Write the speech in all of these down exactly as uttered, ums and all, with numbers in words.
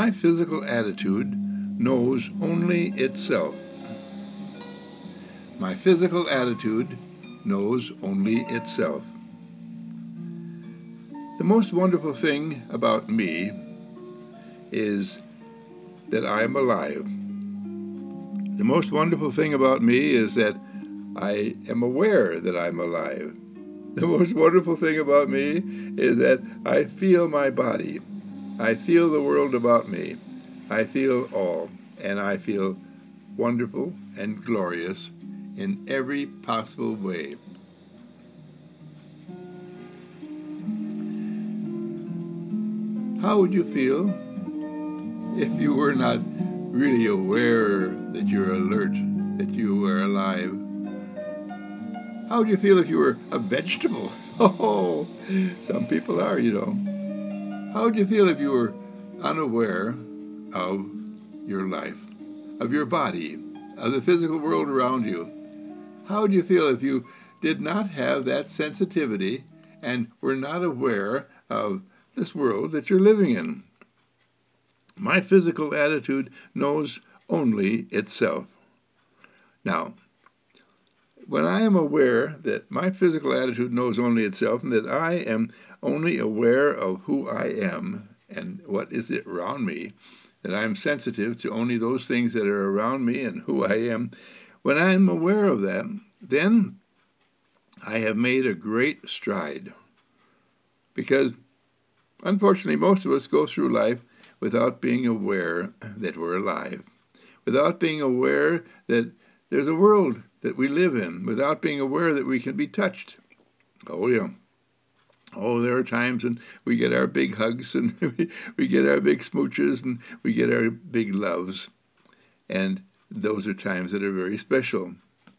My physical attitude knows only itself. My physical attitude knows only itself. The most wonderful thing about me is that I am alive. The most wonderful thing about me is that I am aware that I'm alive. The most wonderful thing about me is that I feel my body. I feel the world about me. I feel all, and I feel wonderful and glorious in every possible way. How would you feel if you were not really aware that you're alert, that you are alive? How would you feel if you were a vegetable? Oh, some people are, you know. How would you feel if you were unaware of your life, of your body, of the physical world around you? How would you feel if you did not have that sensitivity and were not aware of this world that you're living in? My physical attitude knows only itself. Now, when I am aware that my physical attitude knows only itself and that I am only aware of who I am and what is it around me, that I am sensitive to only those things that are around me and who I am, when I am aware of that, then I have made a great stride. Because, unfortunately, most of us go through life without being aware that we're alive, without being aware that there's a world that we live in, without being aware that we can be touched. Oh, yeah. Oh, there are times when we get our big hugs and we, we get our big smooches and we get our big loves. And those are times that are very special.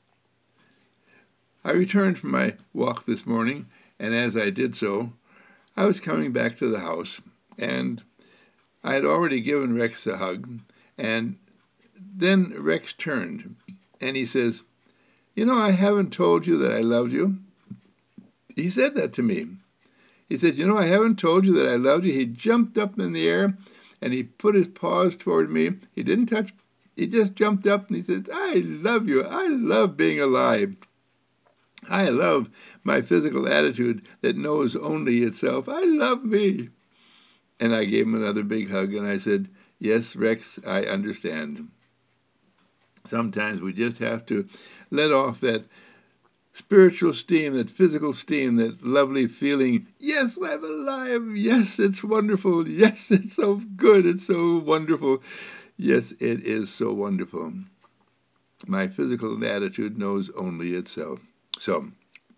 I returned from my walk this morning, and as I did so, I was coming back to the house, and I had already given Rex a hug, and then Rex turned, and he says, "You know, I haven't told you that I loved you." He said that to me. He said, "You know, I haven't told you that I loved you." He jumped up in the air, and he put his paws toward me. He didn't touch, he just jumped up, and he said, "I love you. I love being alive. I love my physical attitude that knows only itself. I love me." And I gave him another big hug, and I said, "Yes, Rex, I understand. Sometimes we just have to let off that spiritual steam, that physical steam, that lovely feeling. Yes, I'm alive. Yes, it's wonderful. Yes, it's so good. It's so wonderful. Yes, it is so wonderful. My physical attitude knows only itself." So,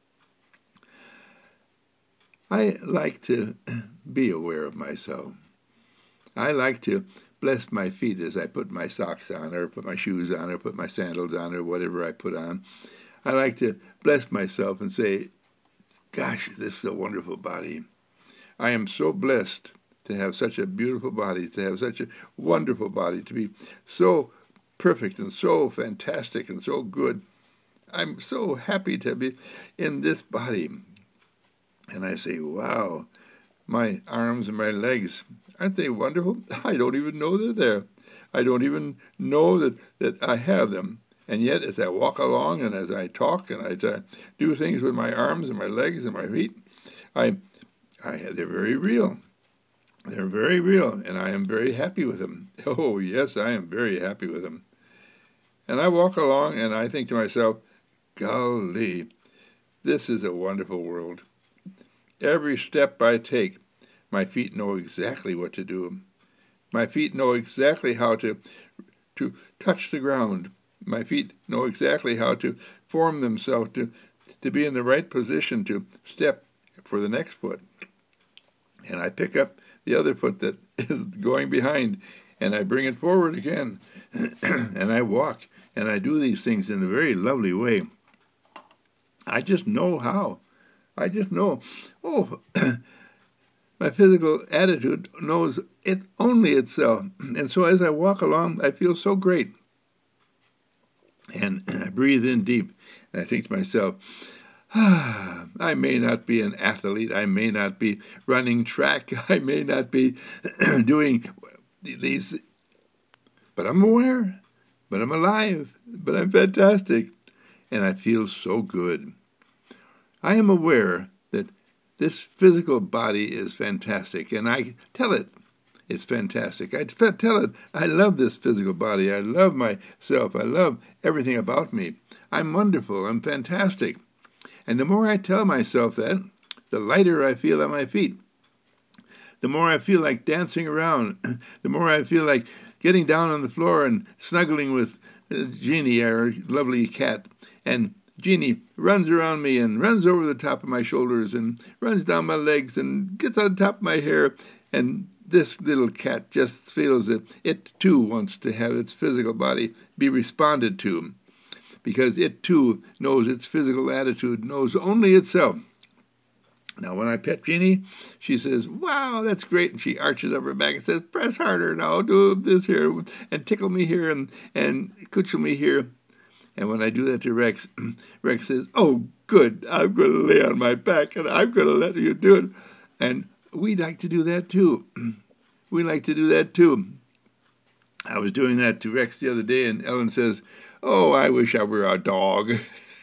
I like to be aware of myself. I like to bless my feet as I put my socks on or put my shoes on or put my sandals on or whatever I put on. I like to bless myself and say, "Gosh, this is a wonderful body. I am so blessed to have such a beautiful body, to have such a wonderful body, to be so perfect and so fantastic and so good. I'm so happy to be in this body." And I say, "Wow, my arms and my legs, aren't they wonderful? I don't even know they're there. I don't even know that, that I have them. And yet, as I walk along and as I talk and as I do things with my arms and my legs and my feet, I, I, they're very real. They're very real, and I am very happy with them. Oh, yes, I am very happy with them. And I walk along and I think to myself, golly, this is a wonderful world. Every step I take, my feet know exactly what to do. My feet know exactly how to, to touch the ground. My feet know exactly how to form themselves to, to be in the right position to step for the next foot. And I pick up the other foot that is going behind, and I bring it forward again. And I walk, and I do these things in a very lovely way. I just know how. I just know. Oh, my physical attitude knows it only itself. And so as I walk along, I feel so great. And I breathe in deep, and I think to myself, ah, I may not be an athlete. I may not be running track. I may not be doing these, but I'm aware, but I'm alive, but I'm fantastic, and I feel so good. I am aware that this physical body is fantastic, and I tell it it's fantastic. I tell it I love this physical body. I love myself. I love everything about me. I'm wonderful. I'm fantastic. And the more I tell myself that, the lighter I feel on my feet. The more I feel like dancing around. The more I feel like getting down on the floor and snuggling with Jeannie, our lovely cat. And Jeannie runs around me and runs over the top of my shoulders and runs down my legs and gets on top of my hair. And this little cat just feels that it too wants to have its physical body be responded to, because it too knows its physical attitude knows only itself. Now, when I pet Jeannie, she says, "Wow, that's great," and she arches up her back and says, "Press harder now, do this here, and tickle me here, and, and cudgel me here." And when I do that to Rex, Rex says, "Oh, good, I'm going to lay on my back, and I'm going to let you do it." And we like to do that too. We like to do that too. I was doing that to Rex the other day, and Ellen says, "Oh, I wish I were a dog."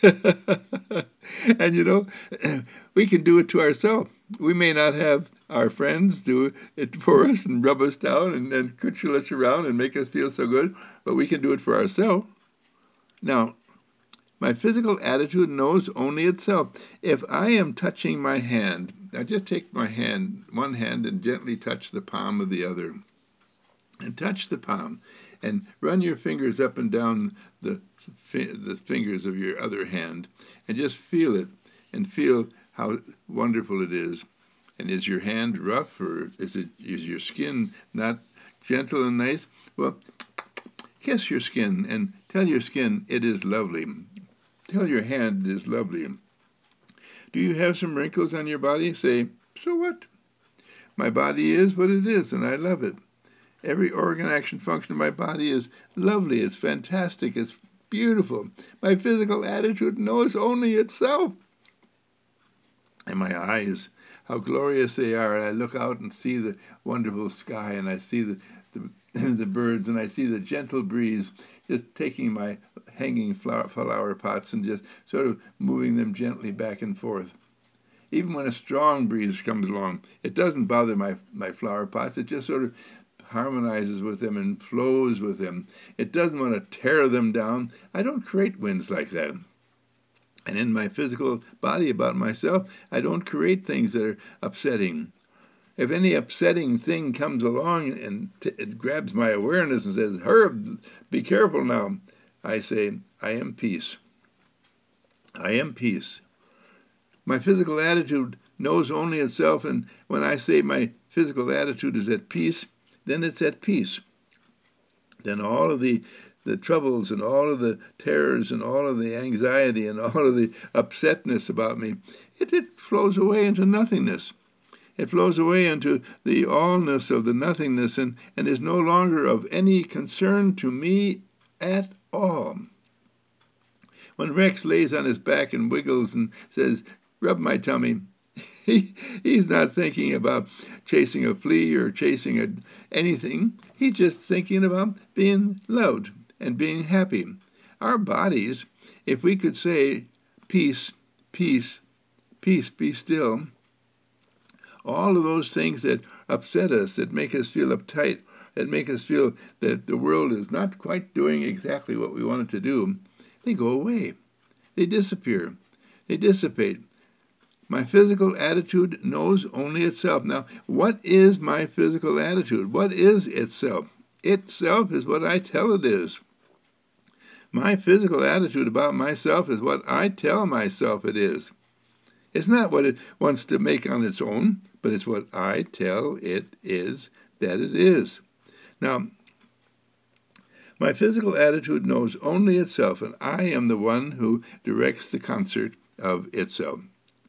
And you know, we can do it to ourselves. We may not have our friends do it for us and rub us down and, and cudgel us around and make us feel so good, but we can do it for ourselves. Now, my physical attitude knows only itself. If I am touching my hand, I just take my hand, one hand, and gently touch the palm of the other. And touch the palm, and run your fingers up and down the, the fingers of your other hand, and just feel it, and feel how wonderful it is. And is your hand rough, or is it is your skin not gentle and nice? Well, kiss your skin and tell your skin it is lovely. Tell your hand it is lovely. Do you have some wrinkles on your body? Say, "So what? My body is what it is, and I love it. Every organ, action, function of my body is lovely. It's fantastic. It's beautiful. My physical attitude knows only itself." And my eyes, how glorious they are. And I look out and see the wonderful sky, and I see the, the, the birds, and I see the gentle breeze just taking my hanging flower, flower pots and just sort of moving them gently back and forth. Even when a strong breeze comes along, it doesn't bother my, my flower pots. It just sort of harmonizes with them and flows with them. It doesn't want to tear them down. I don't create winds like that. And in my physical body about myself, I don't create things that are upsetting. If any upsetting thing comes along and t- it grabs my awareness and says, "Herb, be careful now," I say, "I am peace. I am peace." My physical attitude knows only itself, and when I say my physical attitude is at peace, then it's at peace. Then all of the, the troubles and all of the terrors and all of the anxiety and all of the upsetness about me, it, it flows away into nothingness. It flows away into the allness of the nothingness and, and is no longer of any concern to me at all. When Rex lays on his back and wiggles and says, "Rub my tummy," He, he's not thinking about chasing a flea or chasing a, anything. He's just thinking about being loved and being happy. Our bodies, if we could say, "Peace, peace, peace, be still," all of those things that upset us, that make us feel uptight, that make us feel that the world is not quite doing exactly what we want it to do, they go away. They disappear. They dissipate. My physical attitude knows only itself. Now, what is my physical attitude? What is itself? Itself is what I tell it is. My physical attitude about myself is what I tell myself it is. It's not what it wants to make on its own, but it's what I tell it is that it is. Now, my physical attitude knows only itself, and I am the one who directs the concert of itself.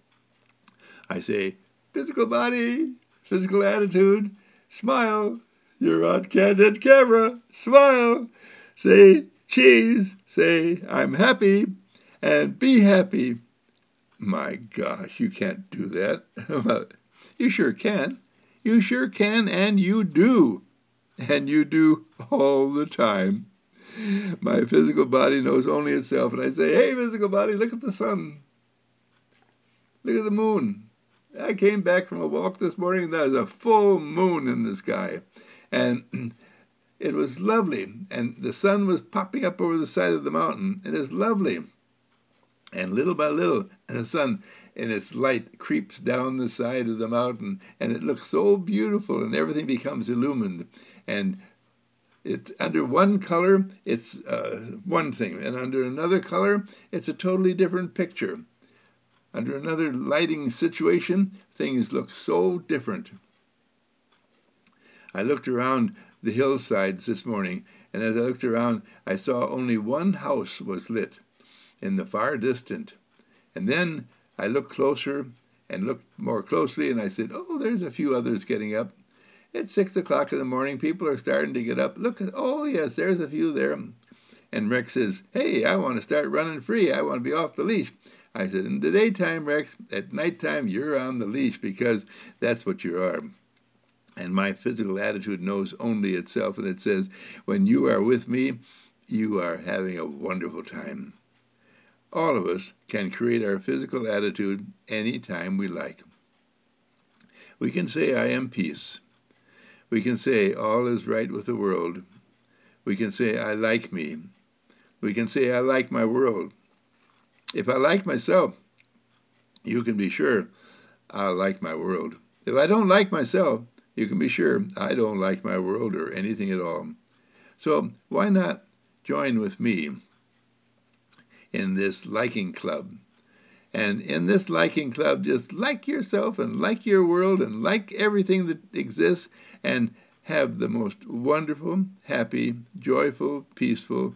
I say, "Physical body, physical attitude, smile. You're on candid camera. Smile. Say cheese. Say I'm happy. And be happy." My gosh, you can't do that. You sure can. You sure can, and you do. and you do all the time. My physical body knows only itself, and I say, hey, physical body, look at the sun. Look at the moon. I came back from a walk this morning, and there was a full moon in the sky. And it was lovely, and the sun was popping up over the side of the mountain. It is lovely. And little by little, the sun in its light creeps down the side of the mountain, and it looks so beautiful, and everything becomes illumined. And it, under one color, it's uh, one thing, and under another color, it's a totally different picture. Under another lighting situation, things look so different. I looked around the hillsides this morning, and as I looked around, I saw only one house was lit in the far distant. And then I looked closer and looked more closely, and I said, oh, there's a few others getting up. It's six o'clock in the morning. People are starting to get up. Look at, oh, yes, there's a few there. And Rex says, hey, I want to start running free. I want to be off the leash. I said, in the daytime, Rex, at nighttime, you're on the leash because that's what you are. And my physical attitude knows only itself, and it says, when you are with me, you are having a wonderful time. All of us can create our physical attitude anytime we like. We can say, I am peace. We can say, all is right with the world. We can say, I like me. We can say, I like my world. If I like myself, you can be sure I'll like my world. If I don't like myself, you can be sure I don't like my world or anything at all. So why not join with me in this liking club? And in this liking club, just like yourself and like your world and like everything that exists, and have the most wonderful, happy, joyful, peaceful,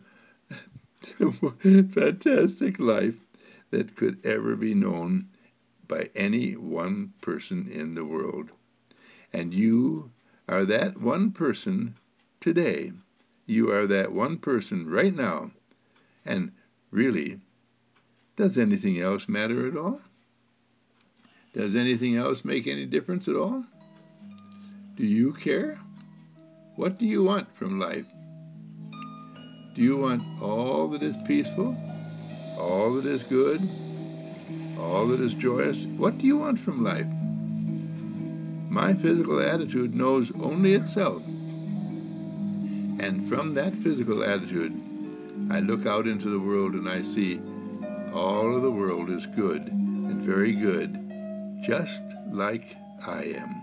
fantastic life that could ever be known by any one person in the world. And you are that one person today. You are that one person right now. And really, does anything else matter at all? Does anything else make any difference at all? Do you care? What do you want from life? Do you want all that is peaceful? All that is good? All that is joyous? What do you want from life? My physical attitude knows only itself. And from that physical attitude, I look out into the world and I see all of the world is good and very good, just like I am.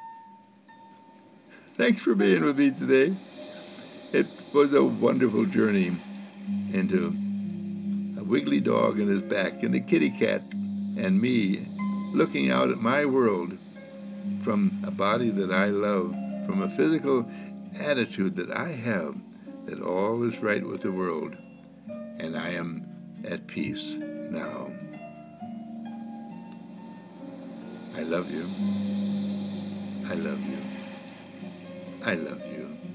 Thanks for being with me today. It was a wonderful journey into a wiggly dog and his back and a kitty cat and me looking out at my world from a body that I love, from a physical attitude that I have, that all is right with the world, and I am at peace now. I love you. I love you. I love you.